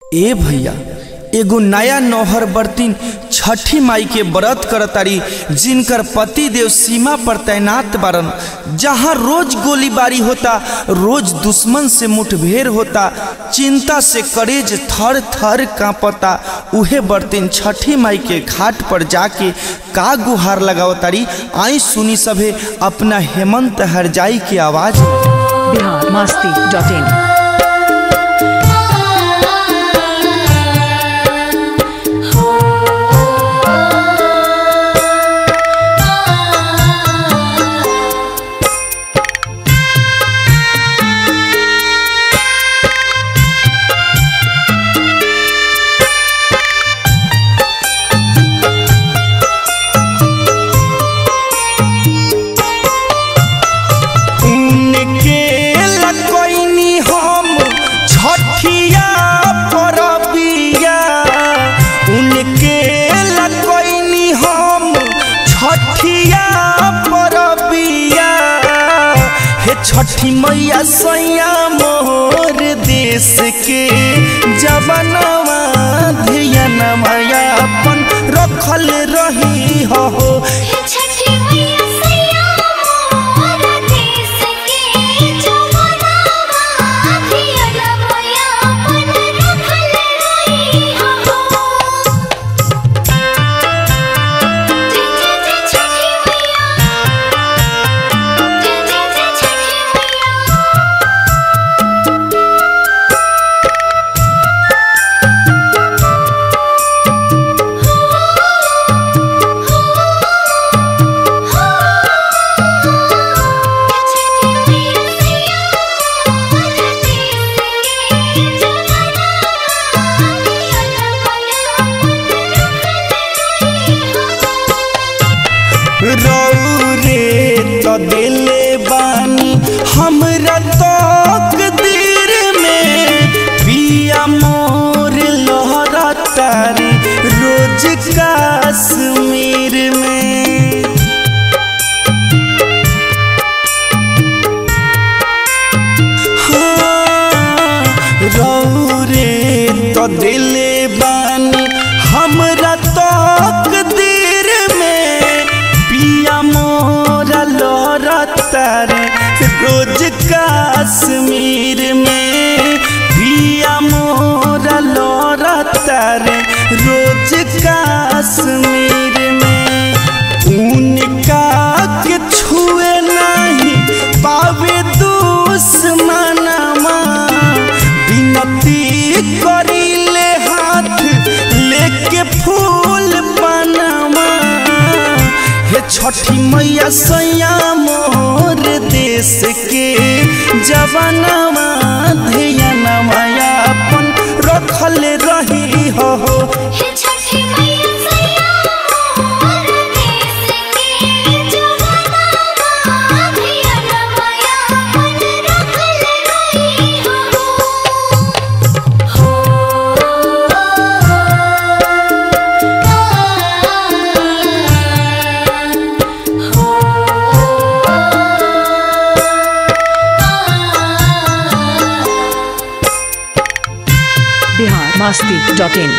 ए भैया एगो नया नौहर बर्तिन छठी माई के व्रत करतारी, जिनकर पति देव सीमा पर तैनात बारन। जहाँ रोज गोलीबारी होता, रोज दुश्मन से मुठभेड़ होता, चिंता से करेज थर थर कांपता। उहे बर्तिन छठी माई के घाट पर जाके का गुहार लगावतारी। आई सुनी सभे अपना हेमंत हरजाई की आवाज। biharmasti.in छठी मैया सैया मोर देश के जवानवा धियानवा अपन रखल रही हो। छठी मैया सैया मोर देश के जवानवा धियानवा अपन रखल रही हो। रौरे तो दिले बानी हमरा तकदीर में, पिया मोर लहरतारी रोज कश्मीर में। हाँ, रौरे तो दिले बानी हमरा तकदीर में, पिया मोरा लहरतारे रोज कश्मीर में। पिया मोरा लहरतारे रोज कश्मीर में। उनका के छुए नहीं पावे दुश्मनमा, विनती करिले हाथ लेके फूल पनमा। छठी मैया सैया मोर देश के जवानवा धियानवा अपन रखल रही हो। छठी मैया सैया मोर देश के जवानवा धियानवा अपन रखल रही हो। biharmasti.in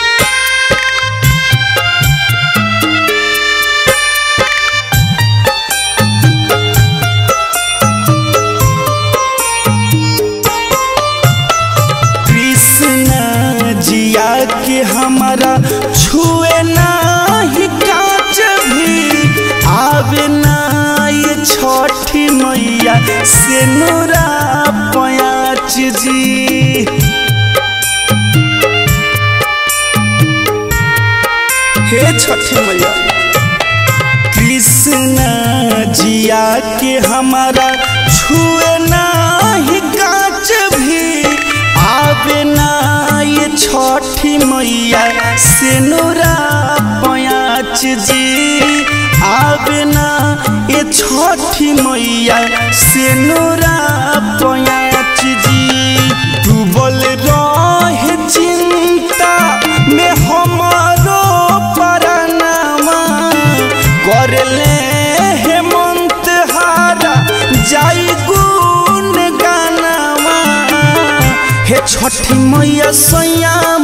कृष्ण जिया के हमारा छुए नाही कांच भी, आवे ना ये छठी मैया से नूरा पयाच जी। हे छठी मैया कृष्ण जिया के हमारा छुए नाही कांच भी, आवे ना ये छठी मैया से नूरा पयाच जी। आवे ना ये छठी मैया से नूरा पयाच जी। डूबल रहे चिंता में हमारो परनामा, करले हेमंत हारा जाई गुण गानामा। हे छठी मैया सैया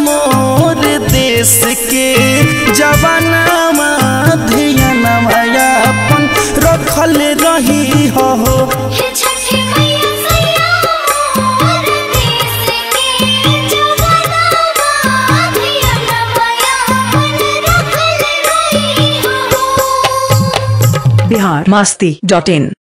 जवानामा धियानामा अपन रखल रही हो। हे छठी मैया सैया मोर देश के जवानामा धियानामा अपन रखल रही हो। biharmasti.in